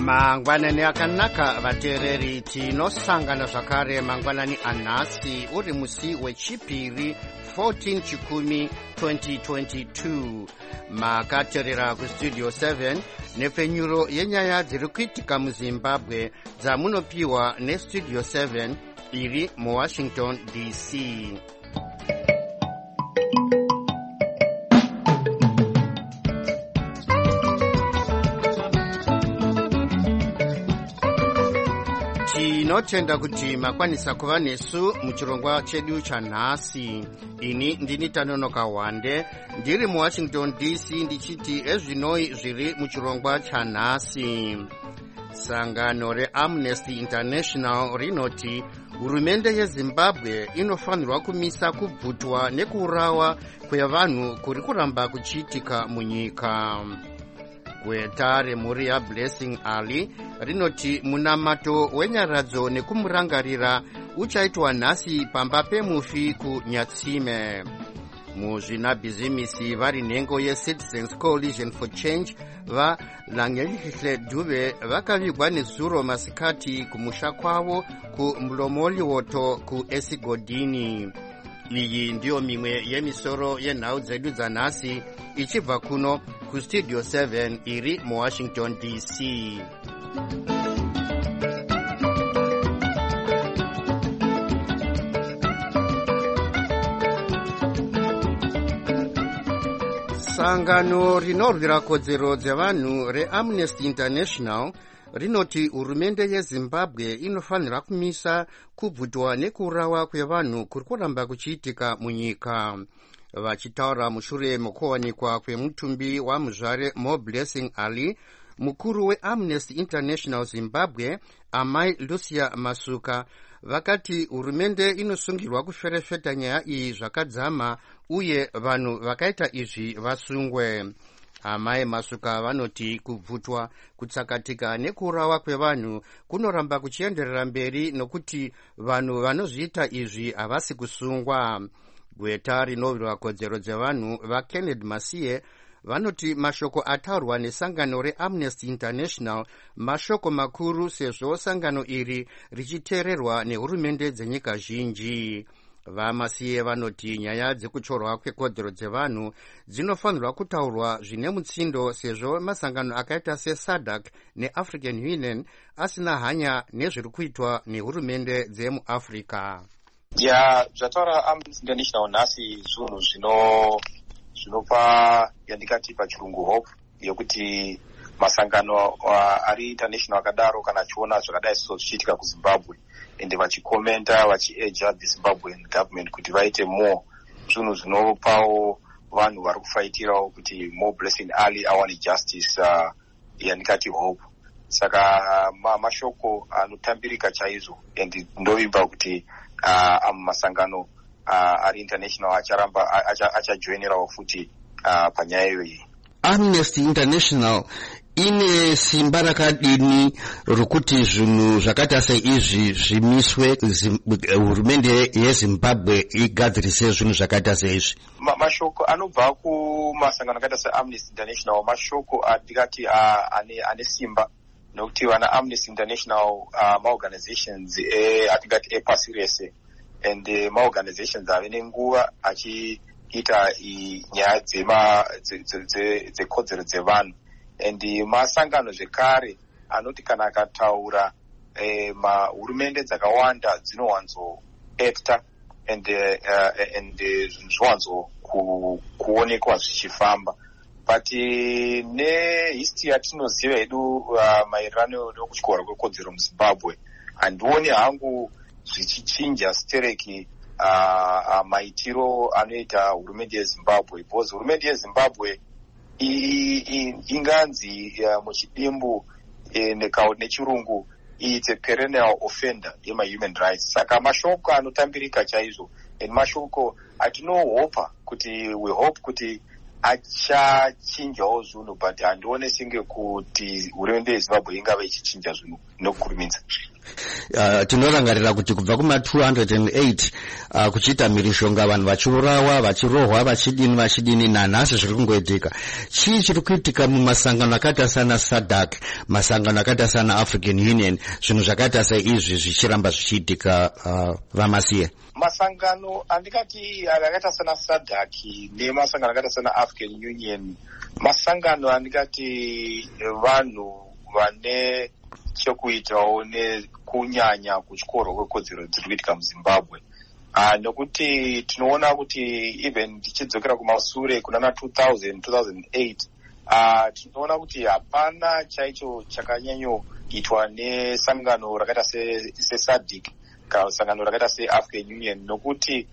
mangwanani akanaka vateereri tinosangana zvakare mangwanani anhasi uri musi wechipiri 14 chikumi 2022 makateerera kustudio 7 nepfenyuro yenyaya dziri kuitika muzimbabwe dzamunopiwa nestudio 7 iri muwashington dc. tinotenda kuti makwanisa kuva nesu muchirongwa chedu chanhasi. ini ndini Tanonoka Wande ndiri muwashington dc ndichiti ezvinoi zviri muchirongwa chanhasi. sangano reamnesty international rinoti hurumende yezimbabwe inofanirwa kumisa kubvutwa nekuurawa kwevanhu kuri kuramba kuchiitika munyika. gweta remhuri yaBlessing Ali rinoti munamato wenyaradzo nekumurangarira uchaitwa nhasi pamba pemufi kuNyatsime. muzvinabhizimisi vari nhengo yeCitizens Coalition for Change vaLangelihle Dube vakavigwa nezuro masikati kumusha kwavo kuMlomoliwoto kuEsigodini. iyi ndiyo mimwe yemisoro yenhau dzedu dzanhasi ichibva kuno kustudio 7 iri muwashington dc. sangano rinorwira kodzero dzevanhu reamnesty international rinoti hurumende yezimbabwe inofanira kumisa kubvutwa nekuurawa kwevanhu kuri kuramba kuchiitika munyika. vachitaura mushure mokuwanikwa kwemutumbi wamuzvare moBlessing Ali, mukuru weamnesty international zimbabwe amai Lucia Masuka vakati hurumende inosungirwa kuferefeta nyaya iyi zvakadzama uye vanhu vakaita izvi vasungwe. amai Masuka vanoti kubvutwa, kutsakatika nekuurawa kwevanhu kunoramba kuchienderera mberi nokuti vanhu vanozviita izvi havasi kusungwa. gweta rinorwira kodzero dzevanhu vaKennedy Masiye vanoti mashoko ataurwa nesangano reamnesty international mashoko makuru sezvo sangano iri richiteererwa nehurumende dzenyika zhinji. vaMasiye vanoti nyaya dzekuchorwa kwekodzero dzevanhu dzinofanirwa kutaurwa zvine mutsindo sezvo masangano akaita seSADC neAfrican Union asina hanya nezviri kuitwa nehurumende dzemuAfrica. zvataura Amnesty International nhasi zvinhu zvinopa yandikati pachirungu hope yekuti masangano ari international akadaro kana achiona zvakadai zvichiitika kuZimbabwe ende vachikomenta vachieja the Zimbabwean government kuti vaite more zvinhu zvinopawo vanhu vari kufaitirawo kuti moBlessing Ali awane justice yandikati hope. saka mashoko anotambirika chaizvo ende ndovimba kuti masangano ari international acharamba achajoinerawo futi panyaya iyoyi. Amnesty International ine simba rakadini rokuti zvinhu zvakaita seizvi zvimiswe hurumende yezimbabwe igadzirise zvinhu zvakaita seizvi? mashoko anobva kumasangano akaita seAmnesty International mashoko andikati ane simba nokuti vana Amnesty International maorganizations atingati epasi rese and maorganizations ave nenguva achiita nyaya dzekodzero dzevanhu and masangano zvekare anoti kana akataura hurumende dzakawanda dzinowanzoekta and zvinhu kuonekwa zvichifamba. but nehistory yatinoziva yedu maererano nokutyorwa kwekodzero muZimbabwe handioni hangu zvichichinja stereki maitiro anoita hurumende yeZimbabwe because hurumende yeZimbabwe inganzi muchidimbu nechirungu it's a perennial offender yemahuman rights. saka mashoko anotambirika chaizvo and mashoko atinohopa kuti we hope kuti achachinjawo zvinhu but handione senge kuti hurumende yeZimbabwe ingava ichichinja zvinhu nokukurumidza. Tinorangarira kuti kubva kuma 208 kuchiita mhirishonga vanhu vachiurawa, vachirohwa, vachidini nanhasi zviri kungoitika. Chii chiri kuitika mumasangano akaita sana SADC, masangano akaita sana African Union, zvinhu zvakaita seizvi zvichiramba zvichiitika Vamasiye? Masangano andikati akaita sana SADC nemasangano akaita sana African Union, masangano andikati vanhu vane chekuitawo nekunyanya kuchikoro kwekodzero dziri kuitika muZimbabwe. Nokuti tinoona kuti even tichidzokera kumasure kunana 2008 tinoona kuti hapana chaicho chakanyanyoitwa nesangano rakaita seSADC kana sangano rakaita seAfrican Union, nokuti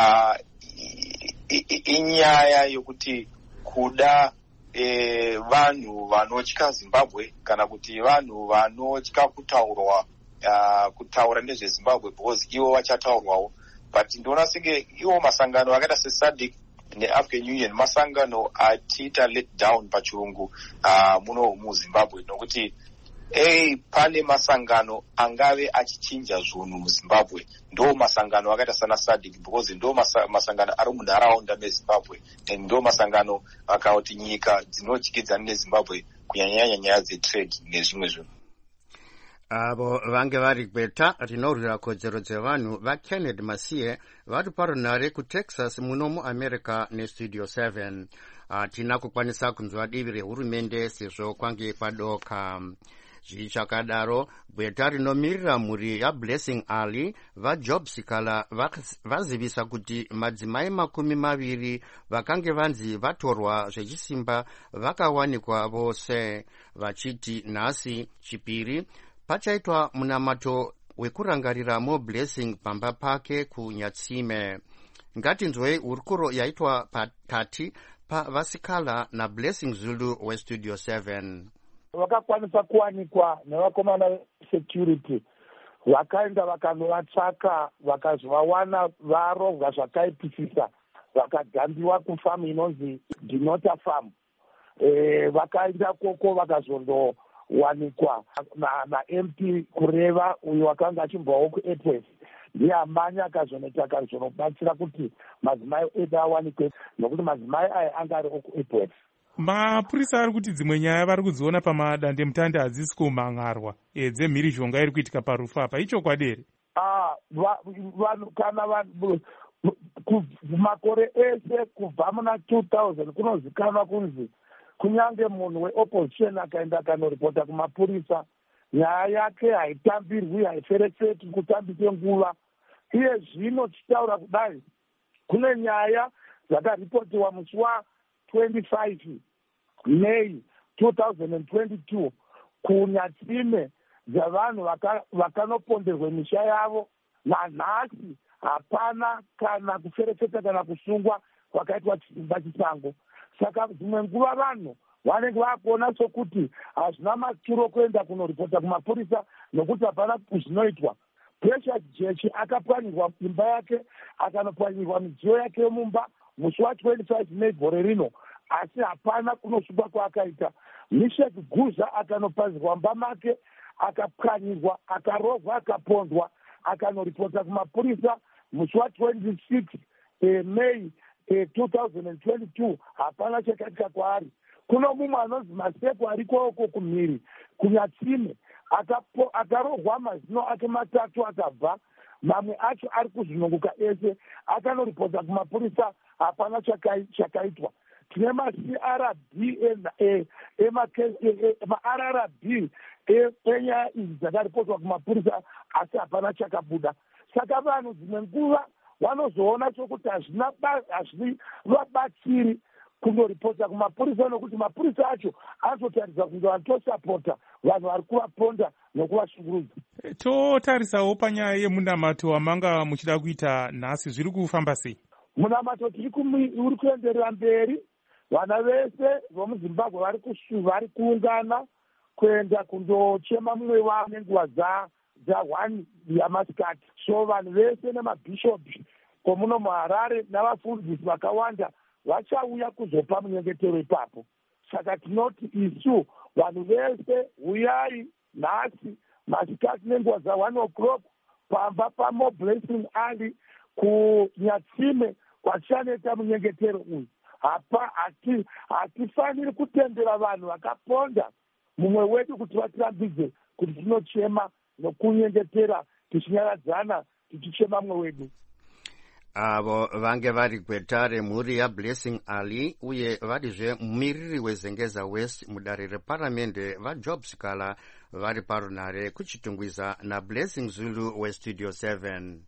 inyaya yokuti kuda vanhu vanotya Zimbabwe kana kuti vanhu vanotya kutaura nezveZimbabwe because ivo vachataurwawo. But ndinoona senge iwo masangano akaita seSADC neAfrican Union masangano atiita let down pachirungu muno muZimbabwe, nokuti pane masangano angave achichinja zvinhu muZimbabwe ndo masangano akaita sana SADC because ndo masangano ari munharaunda meZimbabwe, ndo masangano akati nyika dzinotyidzana neZimbabwe kunyanyanya nyaya dzetrade nezvimwe zvinhu. Avo vange vari Gweta rinorwira kodzero dzevanhu vaKennedy Masiye vari parunhare kuTexas muno muAmerica neStudio 7. Tina kukwanisa kunzwa divi rehurumende sezvo kwange kwadoka. Zvichakadaro, Gweta rinomirira mhuri yaBlessing Ali vaJob Sikala vazivisa kuti madzimai 20 vakange vanzi vatorwa zvechisimba vakawanikwa vose, vachiti nhasi chipiri pachaitwa munamato wekurangarira moBlessing pamba pake kuNyatsime. Ngatinzwei hurukuro yaitwa pakati paVasikala naBlessing Zulu weStudio 7. Vakakwanisa kuwanikwa nevakomana security, vakaenda vakanovatsvaka, vakazovawana varovwa zvakaipisisa, vakadhambiwa kufamu inonzi Dinota Farm. Vakaenda koko vakazondowanikwa naMP Kureva uyo wakanga achimbwawo kuEdwards, ndiye amanya akazonobatsira kuti madzimai edu awanikwe, nokuti madzimai aya anga ari okuEdwards. Mapurisa ari kuti dzimwe nyaya vari kudziona pamadandemutande hadzisi kumhangarwa dzemhirishonga iri kuitika parufu apa, ichokwadi here? Vanhu kana makore ese kubva muna 2000 kunozikanwa kunzi kunyange munhu weopposition akaenda akanoripota kumapurisa, nyaya yake haitambirwi, haiferefeti kutambise nguva. Iye zvino tichitaura kudai, kune nyaya dzakaripotiwa musi wa25 May 2022 kuNyatsime dzavanhu vakanoponderwe misha yavo, nanhasi hapana kana kuferefeta kana kusungwa kwakaitwa chisimba chisango. Saka dzimwe nguva vanhu vanenge vakuona sokuti hazvina maturo kuenda kunoripota kumapurisa nokuti hapana zvinoitwa. Precious Jechi akapwanyirwa imba yake, akanopwanyirwa midziyo yake yomumba musi wa25 May gore rino, asi hapana kunosungwa kwaakaita. Mishek Guza akanopazirwa mba make, akapwanyirwa, akarovwa, akapondwa, akanoripota kumapurisa musi wa26 May 2022, hapana chakaitika kwaari. Kuno mumwe anonzi Masepo arikoko kumhiri kuNyatsime, akarohwa mazino ake 3 akabva, mamwe acho ari kuzvinongoka ese, akanoripota kumapurisa, hapana chakaitwa. Tine maCRB maRRB enyaya idzi dzakaripotwa kumapurisa, asi hapana chakabuda. Saka vanhu dzimwe nguva vanozoona sokuti hazvivabatsiri kundoripota kumapurisa, nokuti mapurisa acho anototaridza kunge vanotosapota vanhu vari kuvaponda nokuvashungurudza. Totarisawo panyaya yemunamato wamanga muchida kuita nhasi, zviri kufamba sei? Munamato uri kuenderera mberi. Vana vese vomuZimbabwe vari kuungana kuenda kundochema mumwe wavo nenguva dza1 yamasikati. So vanhu vese nemabhishopi komuno muHarare navafundisi vakawanda vachauya kuzopa munyengetero ipapo. Saka tinoti isu vanhu vese uyai nhasi masikati nenguva za1 o'clock pamba pamo Blessing Ali kunyatsime kwachaneta munyengetero uyu. Hatifaniri kutendera vanhu vakaponda mumwe wedu kuti vatirambidze kuti tinochema nokunyengetera tichinyaradzana tichichema mumwe wedu. Avo vange vari gweta remhuri yaBlessing Ali uye varizve mumiriri weZengeza West mudare reparamende vaJob Sikala vari parunare kuchitungwiza naBlessing Zulu weStudio 7.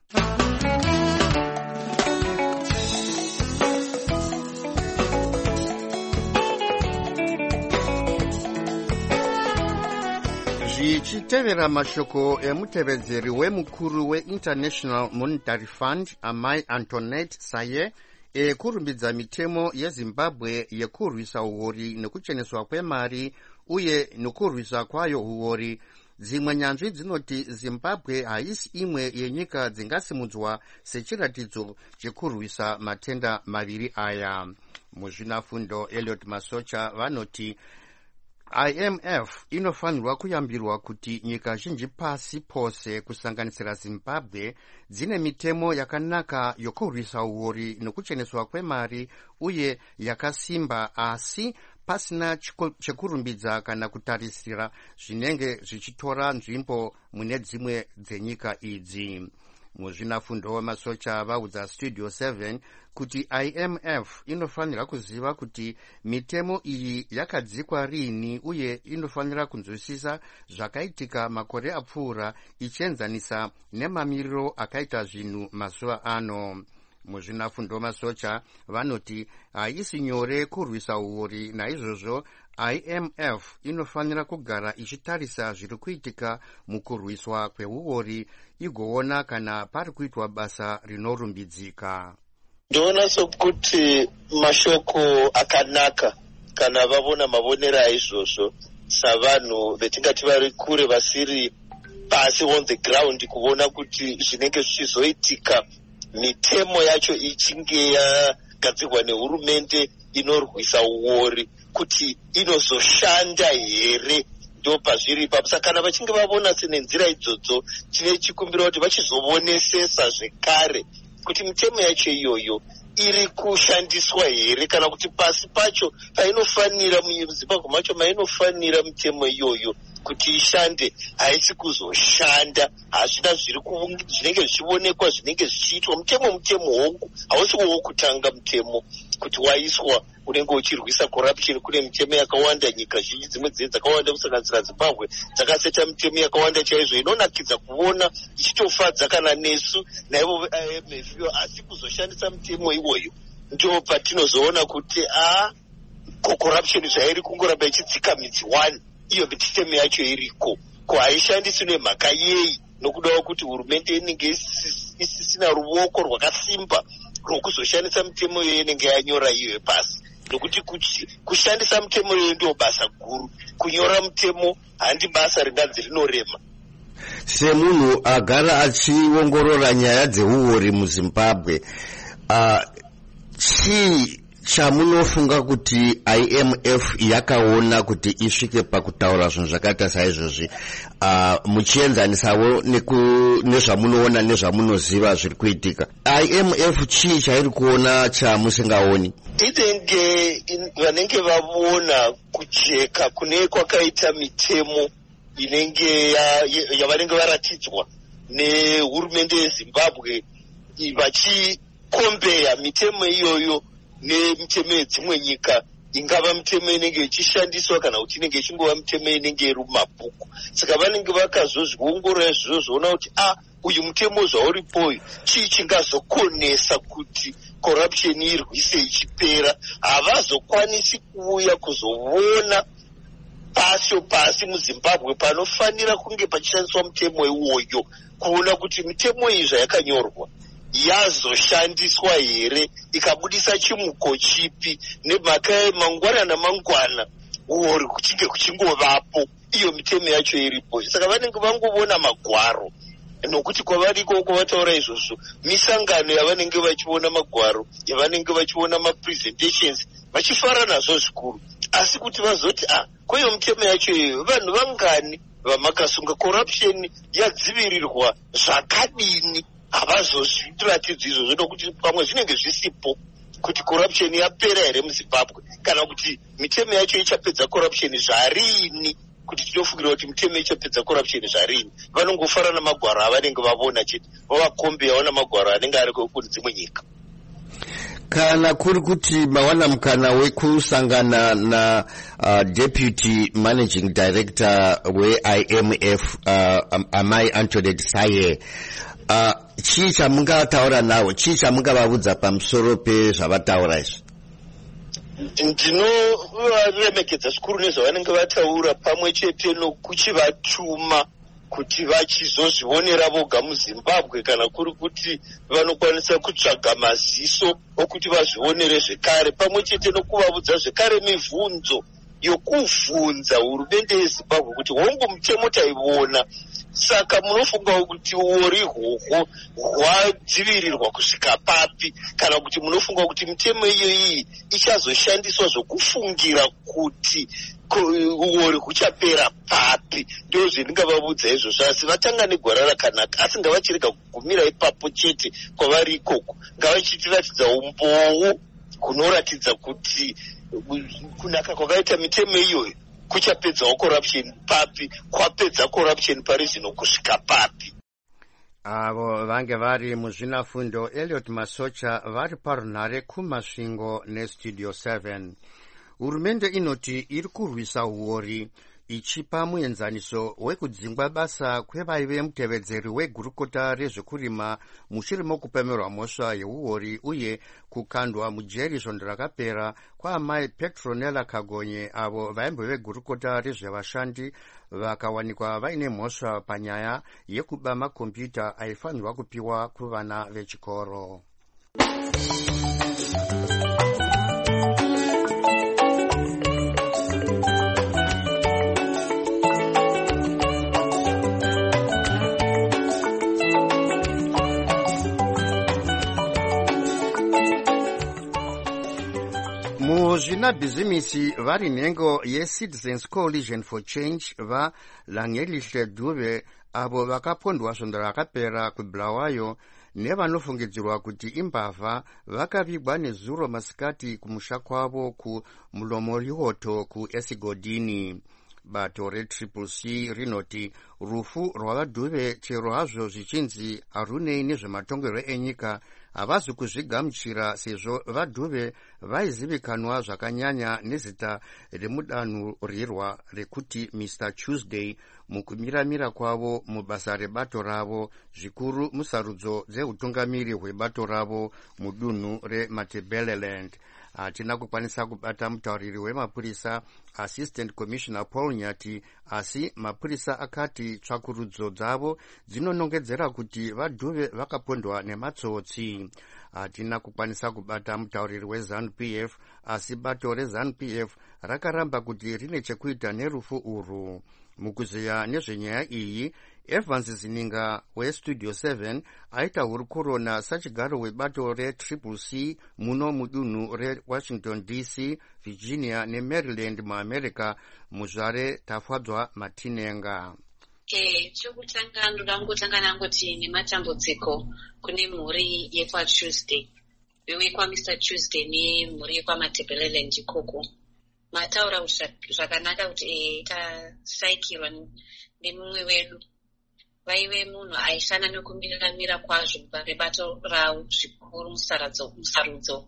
Zvichitevera mashoko emutevedzeri wemukuru weInternational Monetary Fund amai Antoinette Saye ekurumbidza mitemo yeZimbabwe yekurwisa uhori nekucheneswa kwemari uye nekurwisa kwayo uhori, dzimwe nyanzvi dzinoti Zimbabwe haisi imwe yenyika dzingasimudzwa sechiratidzo chekurwisa matenda maviri aya. Muzvinafundo Elliot Masocha vanoti IMF inofanirwa kuyambirwa kuti nyika zhinji pasi pose kusanganisira Zimbabwe dzine mitemo yakanaka yokurwisa uhori nekucheneswa kwemari uye yakasimba, asi pasina chekurumbidza kana kutarisira zvinenge zvichitora nzvimbo mune dzimwe dzenyika idzi. Muzvinafundo Masocha vaudza Studio 7 kuti IMF inofanira kuziva kuti mitemo iyi yakadzikwa rini uye inofanira kunzwisisa zvakaitika makore apfuura ichienzanisa nemamiriro akaita zvinhu mazuva ano. Muzvinafundo Masocha vanoti haisi nyore kurwisa uhori, naizvozvo IMF inofanira kugara ichitarisa zviri kuitika mukurwiswa kweuhori igoona kana pari kuitwa basa rinorumbidzika. Ndoona sokuti mashoko akanaka kana vavona mavonero aizvozvo savanhu vetingati vari kure vasiri pasi on the ground kuona kuti zvinenge zvichizoitika mitemo yacho ichinge yagadzirwa nehurumende inorwisa uori kuti inozoshanda here, ndo pazviri papo. Saka kana vachinge vavona senenzira idzodzo tine chikumbiro kuti vachizovonesesa zvekare kuti mitemo yacho iyoyo iri kushandiswa here kana kuti pasi pacho painofanira muZimbabwe macho mainofanira mitemo iyoyo kuti ishande haisi kuzoshanda. Hazvina zvinenge zvichionekwa zvinenge zvichiitwa. Mutemo hongu hausi wokutanga mutemo kuti waiswa unenge uchirwisa corruption. Kune mitemo yakawanda, nyika zhinji dzimwe dzakawanda kusanganisira Zimbabwe dzakaseta mitemo yakawanda chaizvo inonakidza kuona ichitofadza kana nesu naivo IMF, asi kuzoshandisa mitemo iwoyo ndio patinozoona kuti corruption zvairi kungoramba ichidzika midzi 1 iyo mitemo yacho iriko ko haishandiswi nemhaka yei, nokudawo kuti hurumende inenge isisina ruoko rwakasimba rwokuzoshandisa mitemo iyoyo inenge yanyora iyoyo pasi, nokuti kushandisa mitemo iyoyo ndio basa guru. Kunyora mitemo handi basa ringanzi rinorema. Semunhu agara achiongorora nyaya dzeuori muZimbabwe, chii chamunofunga kuti IMF yakaona kuti isvike pakutaura zvinhu zvakaita saizvozvi, muchienzanisawo nezvamunoona nezvamunoziva zviri kuitika? IMF chii chairi kuona chamusingaoni? Inenge vanenge vavona kujeka kune kwakaita mitemo inenge yavanenge varatidzwa nehurumende yeZimbabwe vachikombeya mitemo iyoyo nemitemo yedzimwe nyika, ingava mitemo inenge ichishandiswa kana kuti inenge ichingova mitemo inenge iri mumabhuku. Saka vanenge vakazozviongorora izvozvoona kuti uyu mutemo zvauripoyu chii chingazokonesa kuti corruption irwise ichipera. Havazokwanisi kuuya kuzoona pasi muZimbabwe panofanira kunge pachishandiswa mutemo iwoyo kuona kuti mitemo iyi zvayakanyorwa yazoshandiswa here, ikabudisa chimuko chipi, nemhaka mangwana uhori kuchinge kuchingovapo iyo mitemo yacho iripo. Saka vanenge vangovona magwaro, nokuti kwavariko kwavataura izvozvo misangano yavanenge vachiona magwaro, yavanenge vachiona mapresentations vachifara nazvo zvikuru, asi kuti vazoti kweyo mitemo yacho iyoyo vanhu vangani vamakasunga corruption yadzivirirwa zvakadini havazozviratidzi izvozvo nokuti pamwe zvinenge zvisipo kuti corruption yapera here muZimbabwe kana kuti mitemo yacho ichapedza corruption zvarini kuti tinofungira kuti mitemo ichapedza corruption zvarini. Vanongofara namagwaro avanenge vavona chete vavakombeyawo namagwaro anenge ari kune dzimwe nyika. Kana kuri kuti mawana mukana wekusangana na Deputy Managing Director we-IMF Amai Antoinette Saye, chii chamungataura nawo, chii chamungavabvunza pamusoro pezvavataura izvi? Ndinovaremekedza zvikuru nezvavanenge vataura pamwe chete nokuchivatuma kuti vachizozvionera voga muZimbabwe kana kuri kuti vanokwanisa kutsvaga maziso okuti vazvionere zvekare, pamwe chete nokuvabudza zvekare mibvunzo yokuvhunza hurumende yeZimbabwe kuti hongu mutemo taiona, saka munofunga kuti uori hwohwo hwadzivirirwa kusvika papi, kana kuti munofunga kuti mitemo iyoyi ichazoshandiswa zvokufungira kuti uori huchapera papi. Ndizvo zvendingavabudza izvozvo, asi vatanga negwara rakanaka, asi ngavachirega kugumira ipapo chete kwavari ikoko, ngavachitiratidza umboo kunoratidza kuti kunaka kwakaita mitemo iyoyo kuchapedzawo corruption papi, kwapedza corruption pari zvino kusvika papi. Avo vange vari muzvinafundo Elliot Masocha vari parunhare kumasvingo neStudio 7. Hurumende inoti iri kurwisa uori ichipa muenzaniso wekudzingwa basa kwevaive mutevedzeri wegurukota rezvekurima mushure mokupemerwa mhosva yeuori uye kukandwa mujeri svondo rakapera kwaamai Petronella Kagonye avo vaimbove gurukota rezvevashandi vakawanikwa vaine mhosva panyaya yekuba makombiyuta aifanirwa kupiwa kuvana vechikoro. Muzvinabhizimisi vari nhengo yeCitizens Coalition for Change vaLangelihle Dube avo vakapondwa svondo rakapera kuBulawayo nevanofungidzirwa kuti imbavha vakavigwa nezuro masikati kumusha kwavo kuMulomolihoto kuEsigodini. Bato reCCC rinoti rufu rwavaDube chero hazvo zvichinzi harunei nezvematongerwo enyika havazi kuzvigamuchira sezvo vaDube vaizivikanwa zvakanyanya nezita remudanhurirwa rekuti Mr. Tuesday mukumiramira kwavo mubasa rebato ravo, zvikuru musarudzo dzeutungamiri hwebato ravo mudunhu reMatabeleland. Hatina kukwanisa kubata mutauriri wemapurisa Assistant Commissioner Paul Nyati, asi mapurisa akati tsvakurudzo dzavo dzinonongedzera kuti vaDube vakapondwa nematsotsi. Hatina kukwanisa kubata mutauriri weZANU-PF, asi bato reZANU-PF rakaramba kuti rine chekuita nerufu urwu. Mukuziya nezvenyaya iyi, Evans Zininga weStudio 7 aita hurukuro nasachigaro webato reCCC muno mudunhu reWashington DC, Virginia neMaryland muAmerica, muzvare Tafadzwa Matinenga. Chokutanga ndodangotanga nangoti nematambudziko kune mhuri yekwaTuesday, wekwaMr. Tuesday nemhuri yekwaMatabeleland ikoko. Mataura zvakanaka kuti tasaikirwa nemumwe wedu. Vaive munhu aishanda nekumiramira kwazvo parebato ravo zvikuru musarudzo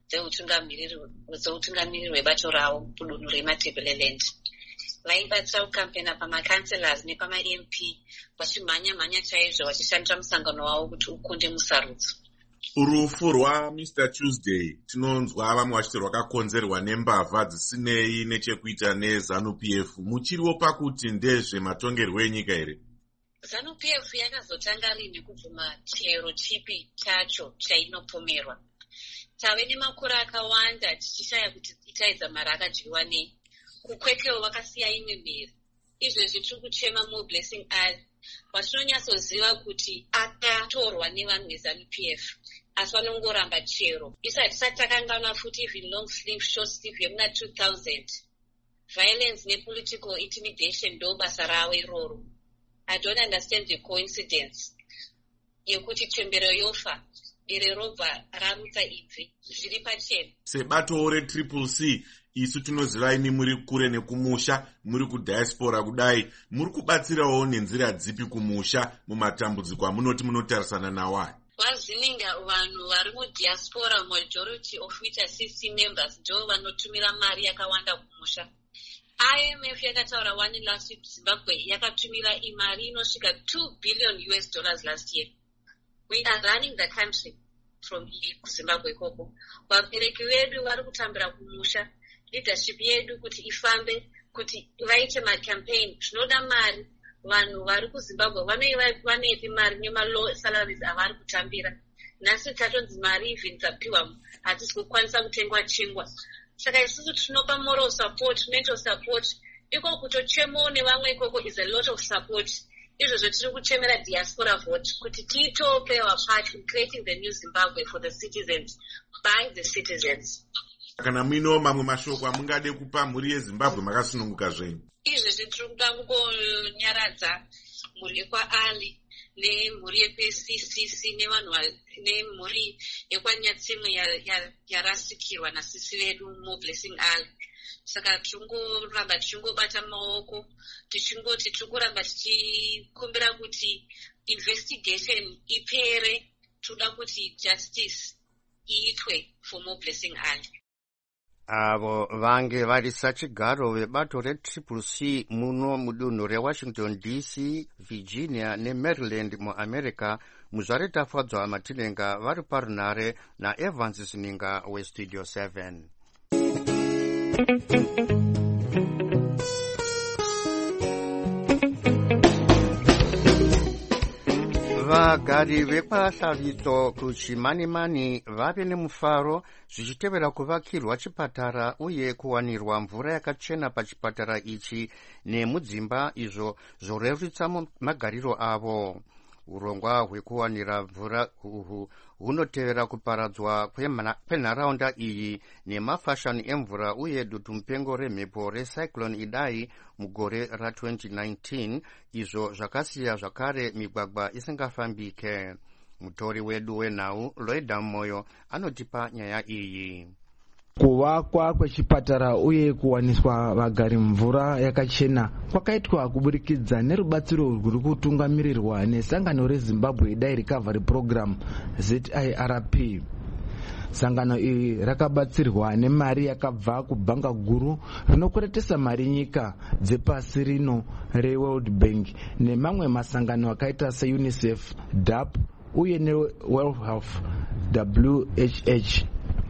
dzeutungamiriri hwebato ravo kudunhu reMatabeleland. Vaibatsira kukampena pamakanselas nepamaMP vachimhanya chaizvo vachishandira musangano wavo kuti ukunde musarudzo. Rufu rwaMr. Tuesday tinonzwa vamwe vachiti rwakakonzerwa nembavha dzisinei nechekuita neZANU-PF. Muchiriwo pakuti ndezvematongerwo enyika here? ZANU-PF yakazotanga rini kubvuma chero chipi chacho chainopomerwa. Tave nemakore akawanda tichishaya kuti itaidza mari akadyiwa nei. Kukwekewo vakasiya imwe mhiri. Izvezvi tiri kuchema muBlessing Ali vatinonyatsoziva kuti akatorwa nevanhu veZANU-PF, asi vanongoramba chero. Isati takanganwa futi even long sleeve short sleeve yemuna 2000 violence nepolitical intimidation ndo basa ravo iroro. I don't understand the coincidence yekuti chembero yofa iri robva raruta ibvi zviri pachena. Sebato reCCC isu tinoziva imi muri kure nekumusha, muri kudiaspora kudai, muri kubatsirawo nenzira dzipi kumusha mumatambudziko amunoti munotarisana nawo? Vazininga vanhu vari mudiaspora, majority of which are CC members, ndo vanotumira mari yakawanda kumusha. IMF yakataura one last week Zimbabwe yakatumira imari inosvika $2 billion last year. We are running the country from Zimbabwe koko. Vabereki vedu vari kutambira kumusha, leadership yedu kuti ifambe, kuti vaite macampaign. Zvinoda mari, vanhu vari kuZimbabwe vaneipi mari nemalow salaries avari kutambira. Nhasi tatonzi mari even dzapiwa hatisi kukwanisa kutengwa chingwa. Saka isusu tinopa moral support, mental support. Iko kutochemo nevamwe ikoko is a lot of support. Izvozvo tiri kuchemera diaspora vote kuti tiito play our part in creating the new Zimbabwe for the citizens, by the citizens. Kana muino mamwe mashoko amungade kupa mhuri yeZimbabwe makasununguka zvenyu? Izvezvi tiri kuda kungonyaradza mhuri yekwaAli nemhuri yepeCCC nevanhu nemhuri yekwanyatsimwe yarasikirwa nasisi vedu muBlessing Ali. Saka tichingoramba tichingobata maoko tichingoti tiri kuramba tichikumbira kuti investigation ipere, toda kuti justice iitwe for muBlessing Ali. Avo vange vari sachigaro vebato reCCC muno mudunhu reWashington DC, Virginia neMaryland muAmerica. Muzvare tafadzwa Matinenga vari parunare naEvans Sininga weStudio 7. Vagari vekwaHlaviso kuChimanimani vave nemufaro zvichitevera kuvakirwa chipatara uye kuwanirwa mvura yakachena pachipatara ichi nemudzimba izvo zvorerutsa magariro avo. Urongwa hwekuwanira mvura uhu hunotevera kuparadzwa kwenharaunda iyi nemafashani emvura uye dutumupengo remhepo recyclone Idai mugore ra2019, izvo zvakasiya zvakare migwagwa isingafambike. Mutori wedu wenhau Loida Moyo anotipa nyaya iyi. Kuvakwa kwechipatara uye kuwaniswa vagari mvura yakachena kwakaitwa kuburikidza nerubatsiro rwuri kutungamirirwa nesangano reZimbabwe Dai Recovery Program ZIRP. Sangano iri rakabatsirwa nemari yakabva kubhanga guru rinokweretesa mari nyika dzepasi rino reWorld Bank nemamwe masangano akaita seUNICEF, DAP uye neWorld Health WHH.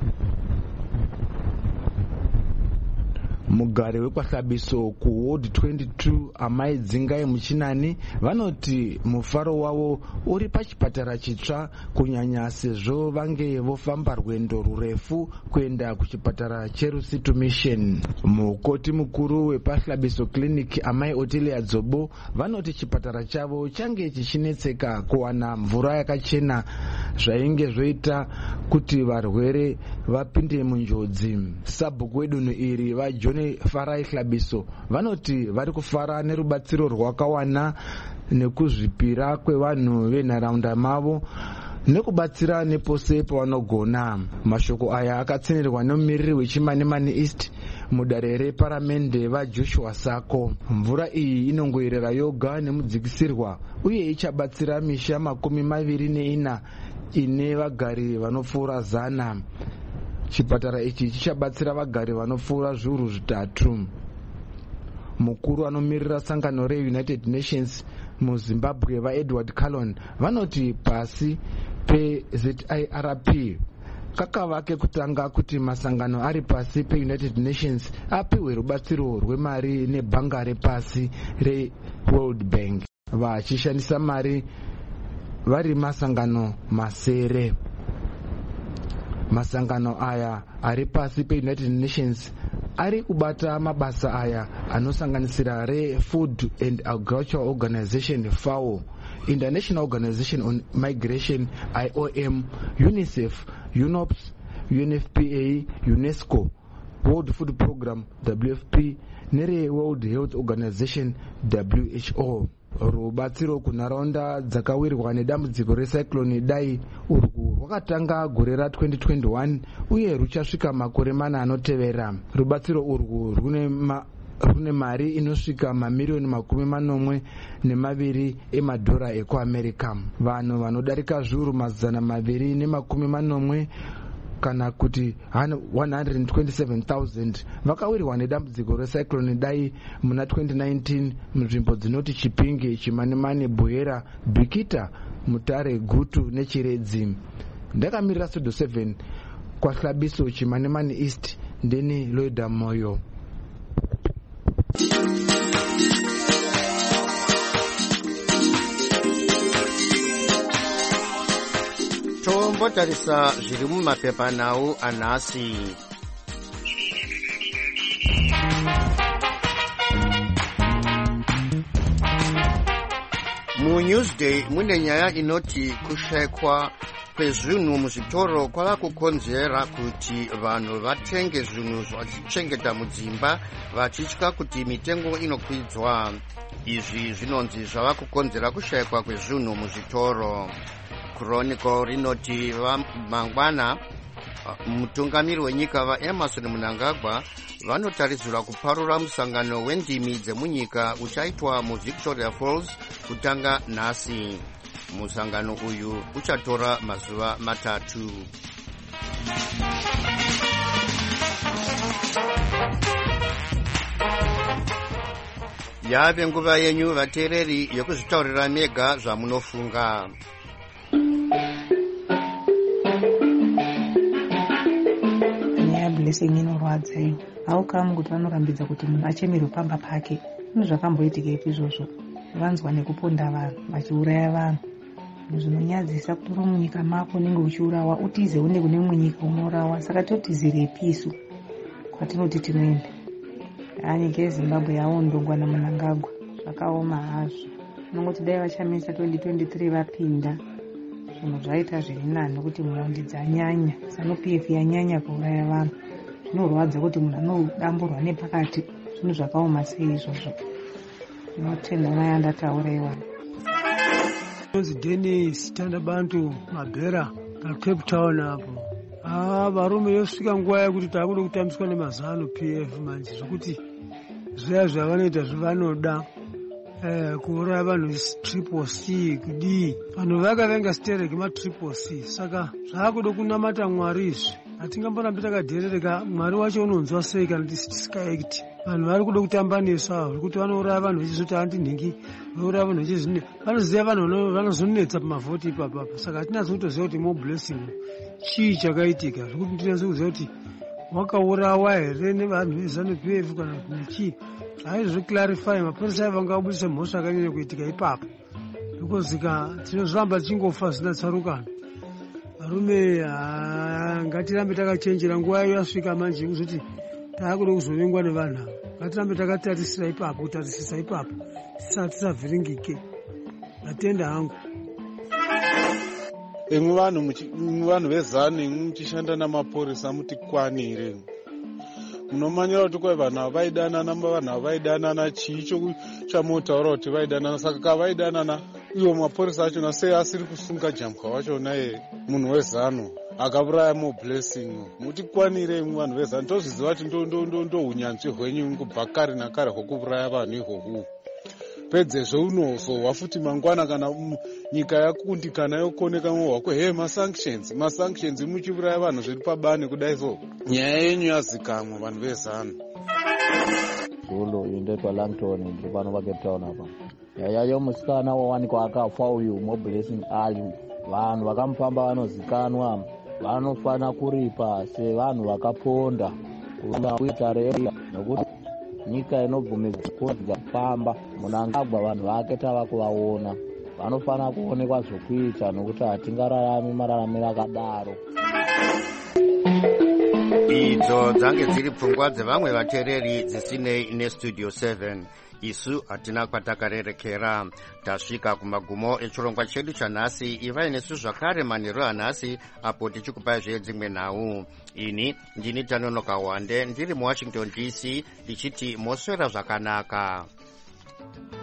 Mugari wekwaHlabiso kuWard 22 Amai Dzingai Muchinani vanoti mufaro wavo uri pachipatara chitsva kunyanya sezvo vange vofamba rwendo rurefu kuenda kuchipatara cheRusitu Mission. Mukoti mukuru wepaHlabiso Clinic Amai Otilia Dzobo vanoti chipatara chavo change chichinetseka kuwana mvura yakachena zvainge zvoita kuti varwere vapinde munjodzi. Sabhuku wedunhu iri vaJohn Farai Hlabiso vanoti vari kufara nerubatsiro rwakawana nekuzvipira kwevanhu venharaunda mavo nekubatsira nepose pavanogona. Mashoko aya akatsenderwa nomumiriri weChimanimani East mudare reparamende vaJoshua Sako. Mvura iyi inongoyerera yoga nemudzikisirwa uye ichabatsira misha 24 ine vagari vanopfuura 100. Chipatara ichi chichabatsira vagari vanopfuura zviuru 3. Mukuru anomirira sangano reUnited Nations muZimbabwe vaEdward Callon vanoti pasi peZIRP kakava kekutanga kuti masangano ari pasi peUnited Nations apiwe rubatsiro rwemari nebhanga repasi reWorld Bank vachishandisa mari vari masangano masere. Masangano aya ari pasi peUnited Nations ari kubata mabasa aya anosanganisira reFood and Agricultural Organization FAO, International Organization on Migration IOM, UNICEF, UNOPS, UNFPA, UNESCO, World Food Program WFP nere-World Health Organization WHO. Rubatsiro kunharaunda dzakawirwa nedambudziko recyclone Dai urwu rwakatanga gore ra2021 uye ruchasvika makore 4 anotevera. Rubatsiro urwu rune mari inosvika mamiliyoni 82 emadhora ekuAmerica. Vanhu vanodarika zviuru 240 kana kuti 127,000 vakawirwa nedambudziko recyclone Dai muna 2019 munzvimbo dzinoti Chipinge, Chimanimani, Bwera, Bikita, Mutare, Gutu neChiredzi. Ndakamirira Studio 7 kwaHlabiso, Chimanimani East, ndini Loida Moyo. tombotarisa zviri mumapepa nawo anhasi. MuNewsday mune nyaya inoti kushayikwa kwezvinhu muzvitoro kwava kukonzera kuti vanhu vatenge zvinhu zvavachengeta mudzimba vachitya kuti mitengo inokwidzwa. Izvi zvinonzi zvava kukonzera kushayikwa kwezvinhu muzvitoro. Chronicle rinoti mangwana mutungamiri wenyika vaEmmerson Mnangagwa vanotarisirwa kuparura musangano wendimi dzemunyika uchaitwa muVictoria Falls kutanga nhasi. Musangano uyu uchatora mazuva 3. Yave nguva yenyu vateereri yekuzvitaurira mega zvamunofunga. Blessing inorwadza iyo haukamu kuti vanorambidza kuti munhu achemerwe pamba pake. Zvinhu zvakamboitika izvozvo, vanzwa nekuponda vanhu vachiuraya vanhu. Zvinonyadzisa kuti uri munyika mako unenge uchiurawa utize une kune mumwe nyika unourawa. Saka totizirepi isu kwatinoti tinoenda? Nyika yeZimbabwe yaondongwa naMnangagwa zvakaoma hazvo. Unongoti dai vachamisa 2023 vapinda zvinhu zvaita zviri nani kuti muhondi dzanyanya, ZANU-PF yanyanya kuuraya vanhu. Zvinorwadza kuti munhu anodamburwa nepakati. Zvinhu zvakaoma sei izvozvo? Tinotenda nyaya ndataura iwana. Nonzi Dennis Tandabantu Mabhera paCape Town apo. Varume yosvika nguva yekuti taakuda kutambiswa nemaZANU-PF manje zvokuti zviya zvavanoita zvavanoda kuuraya vanhu triple C kudii. Vanhu vakavenga stereki matriple C. Saka zvaakuda kunamata Mwari izvi. Hatingamborambi takadherereka. Mwari wacho unonzwa sei kana tisikaekti. Vanhu vari kuda kutamba nesu avo zvekuti vanouraya vanhu vechizoti handinhingi, vouraya vanhu vechizvine. Vanoziva vanhu vanozonetsa pamavhoti ipapa. Saka hatinasi kutoziva kuti more blessing chii chakaitika. Zvekuti tinasi kuziva kuti wakaurawa here nevanhu veZANU-PF kana kuti chii. Haizvoclarify mapurisa aivangabudisa mhosva yakanyanya kuitika ipapo. Ndokozika tinozoramba tichingofa zvisina tsarukano. Varume ngatirambe takachenjera. Nguva iyo yasvika manje kuzoti taakuda kuzovengwa nevanhu ava. Ngatirambe takatarisira ipapo, kutarisisa ipapo tisavhiringike. Ndatenda hangu. Imwe vanhu vezanu imwe muchishanda namapurisa mutikwanire. Munomanyira kuti kwai vanhu ava vaidanana, vanhu ava vaidanana, chii chamotaura kuti vaidanana. Saka kavaidanana iwo mapurisa achona sei asiri kusunga jambwa wachona munhu wezanu akauraya more blessing. Mutikwanire imwe vanhu vezanu. Tozviziva kuti ndo unyanzvi hwenyu kubva kare nakare hwokuuraya vanhu ihwohwo. Pedzezvo unozowa futi mangwana kana nyika yakundikana yokoneka mwoyo wako masanctions muchiuraya vanhu zviri pabani kudai. So nyaya yenyu yazikamwa vanhu vezanu. Zulu indoitwa Langton ndiri pano paCape Town apa. Nyaya yomusikana wawanikwa akafa uyu more blessing ali. Vanhu vakamufamba vanozikanwa, vanofana kuripa sevanhu vakaponda kuita reva nokuti nyika inobvumidzwa kufamba. Mnangagwa vanhu vake tava kuvaona, vanofana kuonekwa zvokuita nokuti hatingararami mararamiro akadaro. Idzo dzange dziri pfungwa dzevamwe vateereri dzisinei neStudio 7. isu hatina kwatakarerekera. Tasvika kumagumo echirongwa chedu chanhasi. Ivai nesu zvakare manheru anhasi apo tichikupai zvedzimwe nhau. Ini ndini Tanonoka Wande ndiri muWashington DC ndichiti moswera zvakanaka.